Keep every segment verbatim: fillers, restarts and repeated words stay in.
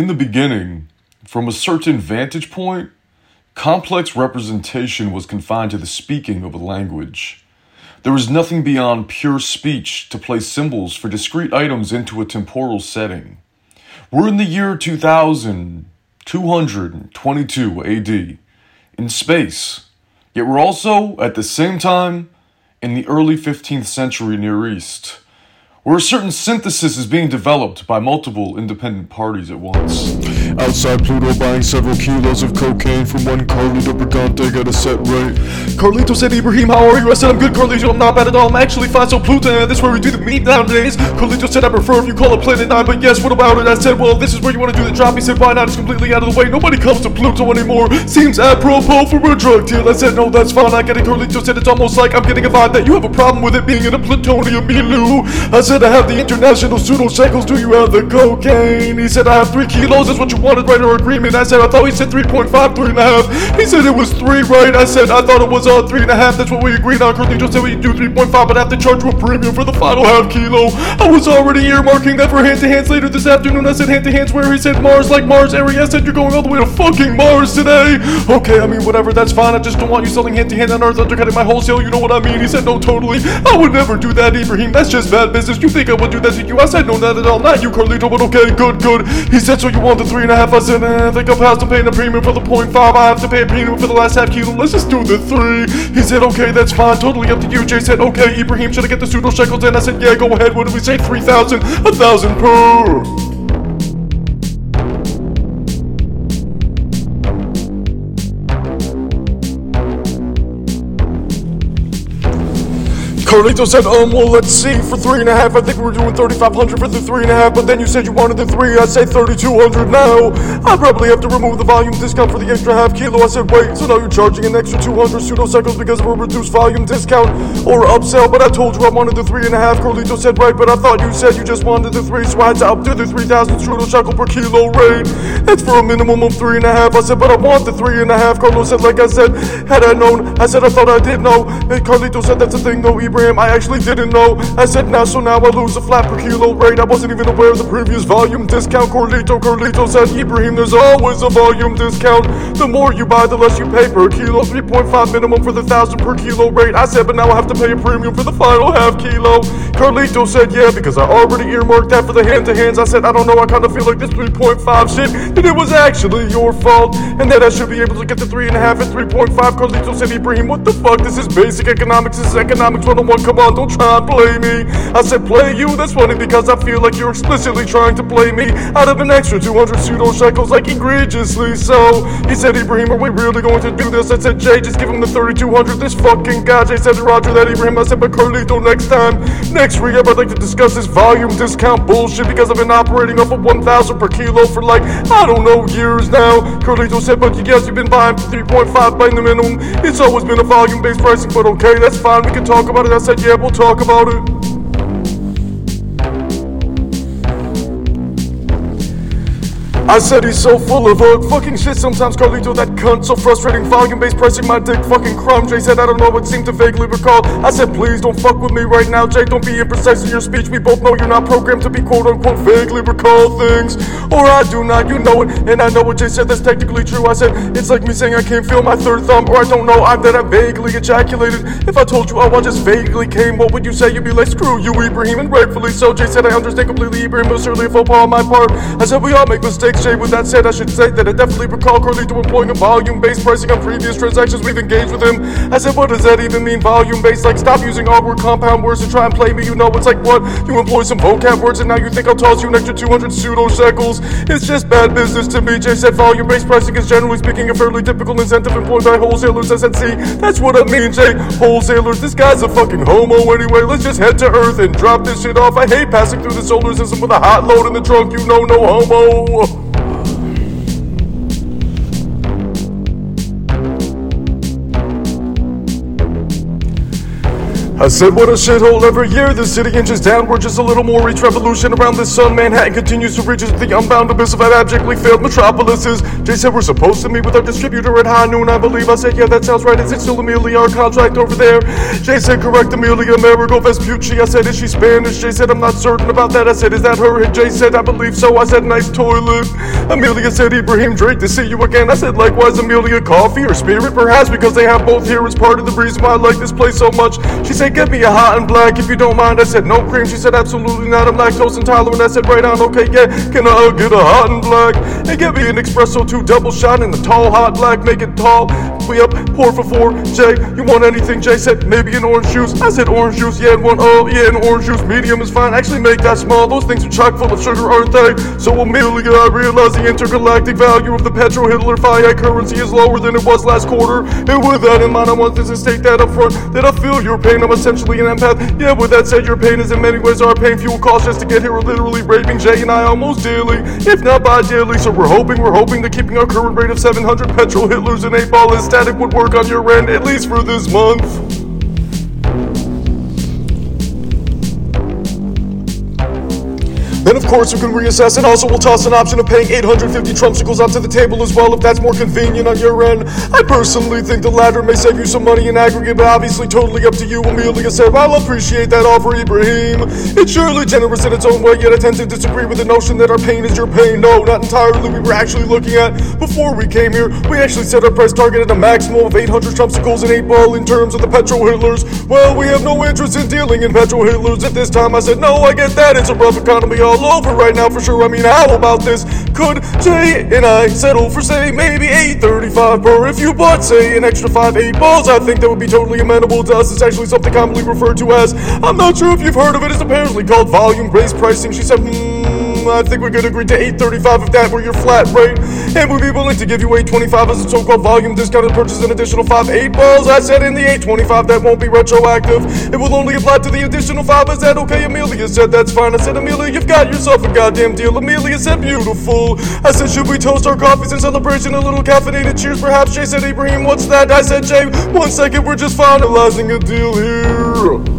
In the beginning, from a certain vantage point, complex representation was confined to the speaking of a language. There was nothing beyond pure speech to place symbols for discrete items into a temporal setting. We're in the year two thousand two hundred twenty-two A D, in space, yet we're also, at the same time, in the early fifteenth century Near East, where a certain synthesis is being developed by multiple independent parties at once. Outside Pluto buying several kilos of cocaine from one Carlito Brigante got a set rate. Carlito said, Ibrahim, how are you? I said, I'm good, Carlito, I'm not bad at all. I'm actually fine, so Pluto, this is where we do the meet nowadays. Carlito said, I prefer if you call it Planet nine, but yes, what about it? I said, well, this is where you want to do the drop. He said, why not? It's completely out of the way. Nobody comes to Pluto anymore. Seems apropos for a drug deal. I said, no, that's fine. I get it. Carlito said, it's almost like I'm getting a vibe that you have a problem with it being in a plutonium milieu. I said, I have the international pseudo shekels. Do you have the cocaine? He said, I have three kilos. That's what you wanted, right? Our agreement. I said, I thought he said three point five, three and a half. He said it was three, right? I said, I thought it was uh, three and a half. That's what we agreed on. Carlito said we do three point five, but I have to charge you a premium for the final half kilo. I was already earmarking that for hand-to-hands later this afternoon. I said hand-to-hands where? He said Mars, like Mars area. I said you're going all the way to fucking Mars today. Okay, I mean, whatever, that's fine. I just don't want you selling hand-to-hand on Earth, undercutting my wholesale. You know what I mean? He said, no, totally. I would never do that, Ibrahim. That's just bad business. You think I would do that to you? I said, no, not at all. Not you, Carlito, but okay, good, good. He said, so you want the three and a half? I said, eh, I think I'll pass to paying a premium for the point five. I have to pay a premium for the last half kilo. Let's just do the three. He said, okay, that's fine. Totally up to you. Jay said, okay, Ibrahim, should I get the pseudo shekels in? I said, yeah, go ahead. What did we say? three thousand? A thousand per. Carlito said, um, well, let's see, for three and a half, I think we were doing thirty-five hundred for the three and a half, but then you said you wanted the three, I say thirty-two hundred now. I probably have to remove the volume discount for the extra half kilo. I said, wait, so now you're charging an extra two hundred pseudo cycles because of a reduced volume discount or upsell, but I told you I wanted the three and a half. Carlito said, right, but I thought you said you just wanted the three, so I had to up to the three thousand pseudo cycle per kilo rate. That's for a minimum of three and a half. I said, but I want the three and a half. Carlos said, like I said, had I known, I said, I thought I did know. And Carlito said, that's the thing though, Ibrahim. I actually didn't know. I said, now, so now I lose a flat per kilo rate. I wasn't even aware of the previous volume discount. Carlito, Carlito said, Ibrahim, there's always a volume discount. The more you buy, the less you pay per kilo. three point five minimum for the thousand per kilo rate. I said, but now I have to pay a premium for the final half kilo. Carlito said, yeah, because I already earmarked that for the hand-to-hands. I said, I don't know, I kind of feel like this three point five shit, and it was actually your fault, and that I should be able to get the three and a half and three point five. Carlito said, Ibrahim, what the fuck? This is basic economics. This is economics one oh one. Come on, don't try and play me. I said, play you? That's funny because I feel like you're explicitly trying to play me out of an extra two hundred pseudo shekels, like egregiously so. He said, Ibrahim, are we really going to do this? I said, Jay, just give him the thirty-two hundred. This fucking guy. Jay said, Roger that, Ibrahim. I said, but Carlito, next time, next recap, I'd like to discuss this volume discount bullshit because I've been operating off of one thousand per kilo for like, I don't know, years now. Carlito said, but you guess you've been buying for three point five by the minimum. It's always been a volume-based pricing, but okay, that's fine. We can talk about it. I said, yeah, we'll talk about it. I said he's so full of uh, fucking shit sometimes, Carlito, that cunt, so frustrating, volume-based pricing, my dick fucking crumb. Jay said, I don't know what seemed to vaguely recall. I said, please don't fuck with me right now, Jay, don't be imprecise in your speech. We both know you're not programmed to be quote-unquote vaguely recall things, or I do not, you know it, and I know what Jay said, that's technically true. I said, it's like me saying I can't feel my third thumb, or I don't know, I'm that I vaguely ejaculated. If I told you, oh, I just vaguely came, what would you say? You'd be like, screw you, Ibrahim, and rightfully so. Jay said, I understand completely, Ibrahim, it was certainly a faux pas on my part. I said, we all make mistakes, Jay. With that said, I should say that I definitely recall Carlito employing a volume-based pricing on previous transactions we've engaged with him. I said, what does that even mean, volume-based? Like, stop using awkward compound words to try and play me. You know, it's like, what? You employ some vocab words and now you think I'll toss you an extra two hundred pseudo shekels? It's just bad business to me. Jay said, volume-based pricing is generally speaking a fairly typical incentive employed by wholesalers. I said, see, that's what I mean, Jay. Wholesalers, this guy's a fucking homo anyway. Let's just head to Earth and drop this shit off. I hate passing through the solar system with a hot load in the trunk. You know, no homo. I said, what a shithole. Every year the city inches downward just a little more. Each revolution around the sun, Manhattan continues to reach the unbound abyss of abjectly failed metropolises. Jay said, we're supposed to meet with our distributor at high noon, I believe. I said, yeah, that sounds right. Is it still Amelia, our contract over there? Jay said, correct, Amelia Amerigo Vespucci. I said, is she Spanish? Jay said, I'm not certain about that. I said, is that her? Jay said, I believe so. I said, nice toilet. Amelia said, Ibrahim, great to see you again. I said, likewise, Amelia, coffee or spirit? Perhaps because they have both here is part of the reason why I like this place so much. She said, get me a hot and black if you don't mind. I said, no cream. She said, absolutely not. I'm lactose intolerant. I said, right on, okay, yeah. Can I uh, get a hot and black? And get me an espresso two double shot in the tall hot black. Make it tall. We up, pour for four. Jay, you want anything? Jay said, maybe an orange juice. I said, orange juice, yeah, and one, oh, yeah, an orange juice. Medium is fine. Actually, make that small. Those things are chock full of sugar, aren't they? So Amelia, I realize the intergalactic value of the petro-Hitler fiat currency is lower than it was last quarter. And with that in mind, I want to state that up front, that I feel your pain. I'm essentially an empath. Yeah, with that said, your pain is in many ways our pain. Fuel costs just to get here are literally raping Jay and I almost daily, if not by daily. So we're hoping, we're hoping that keeping our current rate of seven hundred petro-Hitlers and eight ball and static would work on your end, at least for this month. Then, of course, we can reassess, and also we'll toss an option of paying eight hundred fifty Trumpsicles onto the table as well, if that's more convenient on your end. I personally think the latter may save you some money in aggregate, but obviously totally up to you. Amelia said, I'll appreciate that offer, Ibrahim. It's surely generous in its own way, yet I tend to disagree with the notion that our pain is your pain. No, not entirely. We were actually looking at, before we came here, we actually set our price target at a maximum of eight hundred Trumpsicles and eight ball in terms of the petro-Hitlers. Well, we have no interest in dealing in petro-Hitlers at this time. I said, no, I get that. It's a rough economy all over right now for sure. I mean, how about this? Could Jay and I settle for, say, maybe eight thirty-five per? If you bought, say, an extra five eight balls, I think that would be totally amenable to us. It's actually something commonly referred to as, I'm not sure if you've heard of it, it's apparently called volume-based pricing. She said, hmm, I think we could agree to eight thirty-five if that were your flat rate, and we'd be willing to give you eight twenty-five as a so-called volume discounted purchase an additional five eight balls. I said in the eight twenty-five that won't be retroactive. It will only apply to the additional five. Is that okay? Amelia said that's fine. I said, Amelia, you've got yourself a goddamn deal. Amelia said, beautiful. I said, should we toast our coffees in celebration? A little caffeinated cheers, perhaps? Jay said, Ibrahim, what's that? I said, Jay, one second, we're just finalizing a deal here.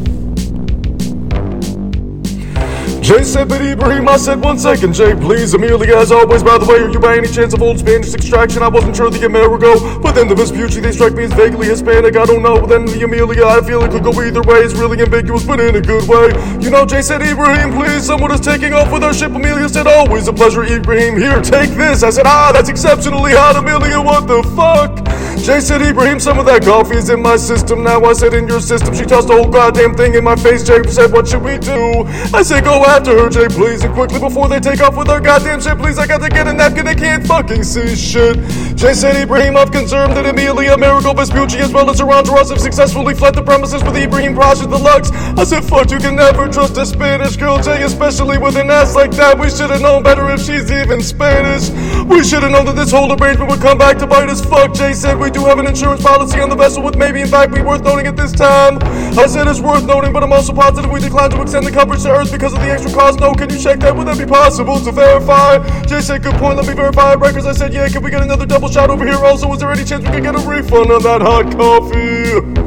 Jay said, but Ibrahim, I said, one second, Jay, please. Amelia, as always, by the way, are you by any chance of old Spanish extraction? I wasn't sure the Amerigo, but then the Vespucci, they strike me as vaguely Hispanic. I don't know. Then the Amelia, I feel it could go either way. It's really ambiguous, but in a good way. You know, Jay said, Ibrahim, please, someone is taking off with our ship. Amelia said, always a pleasure, Ibrahim. Here, take this. I said, ah, that's exceptionally hot, Amelia, what the fuck? Jay said, Ibrahim, some of that coffee is in my system now. I said, in your system. She tossed the whole goddamn thing in my face. Jay said, what should we do? I said, go after her, Jay, please. And quickly before they take off with their goddamn shit, please, I got to get a napkin. I can't fucking see shit. Jay said, Ibrahim, I've confirmed that Amelia, Amerigo Vespucci, as well as her entourage have successfully fled the premises with Ibrahim Pasha Deluxe. I said, fuck, you can never trust a Spanish girl, Jay, especially with an ass like that. We should have known better if she's even Spanish. We should have known that this whole arrangement would come back to bite us. Fuck, Jay said, we do have an insurance policy on the vessel with maybe in fact be worth noting at this time. I said it's worth noting, but I'm also positive we declined to extend the coverage to Earth because of the extra cost. No, can you check that? Would that be possible to verify? Jay said, good point, let me verify records. I said, yeah, can we get another double shot over here? Also, is there any chance we could get a refund on that hot coffee?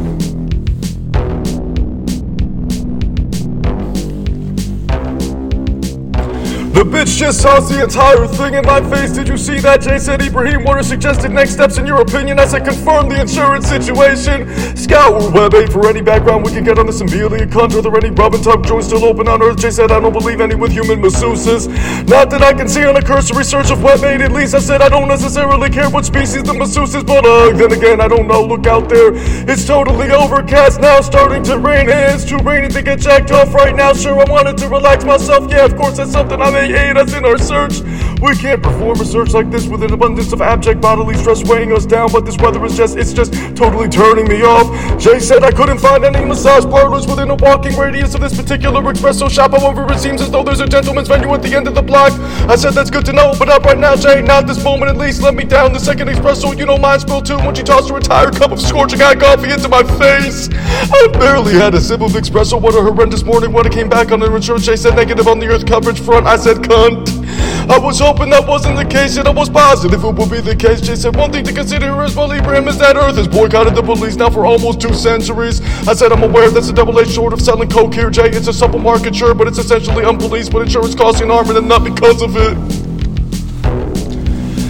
The bitch just tossed the entire thing in my face. Did you see that? Jay said, Ibrahim, what are suggested next steps in your opinion? I said, confirm the insurance situation. Scour Web eight for any background we can get on this Amelia cunt. Are there any rub and tug joints still open on Earth? Jay said, I don't believe any with human masseuses. Not that I can see on a cursory search of Web eight, at least. I said, I don't necessarily care what species the masseuse is, but uh, then again, I don't know. Look out there. It's totally overcast now, starting to rain. Hey, it's too rainy to get jacked off right now. Sure, I wanted to relax myself. Yeah, of course, that's something I may aid us in our search. We can't perform a search like this with an abundance of abject bodily stress weighing us down, but this weather is just, it's just totally turning me off. Jay said I couldn't find any massage parlors within a walking radius of this particular espresso shop. However, it seems as though there's a gentleman's venue at the end of the block. I said that's good to know, but not right now, Jay. Not this moment at least. Let me down. The second espresso, you know mine spilled too when she tossed her entire cup of scorching hot coffee into my face. I barely had a sip of espresso. What a horrendous morning when I came back on the insurance. Jay said negative on the Earth coverage front. I said cunt. I was hoping that wasn't the case, yet I was positive it would be the case. Jay said, one thing to consider as well, Ibrahim, is that Earth has boycotted the police now for almost two centuries. I said, I'm aware that's a double-edged sword of selling coke here, Jay. It's a supple market, sure, but it's essentially unpoliced, but insurance costs you an arm and a nut because of it.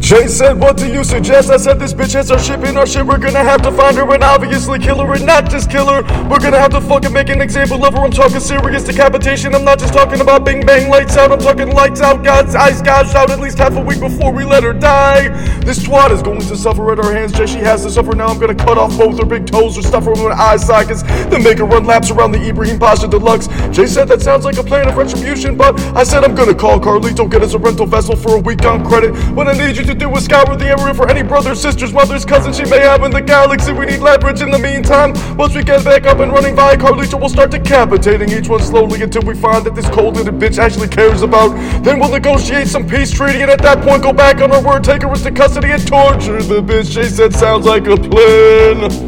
Jay said, what do you suggest? I said, this bitch has our ship in our shit. We're gonna have to find her and obviously kill her, and not just kill her. We're gonna have to fucking make an example of her. I'm talking serious decapitation. I'm not just talking about bing bang lights out. I'm talking lights out, God's eyes gouged out at least half a week before we let her die. This twat is going to suffer at our hands. Jay, she has to suffer now. I'm gonna cut off both her big toes or stuff her with my eye sockets, then make her run laps around the Ibrahim Pasha Deluxe. Jay said that sounds like a plan of retribution, but I said I'm gonna call Carlito, get us a rental vessel for a week on credit. What I need you to do is scour the area for any brothers, sisters, mothers, cousins she may have in the galaxy. We need leverage in the meantime. Once we get back up and running via Carlito, we'll start decapitating each one slowly until we find that this cold-headed bitch actually cares about. Then we'll negotiate some peace treaty, and at that point go back on our word, take her into custody and torture the bitch. Jay said sounds like a plan.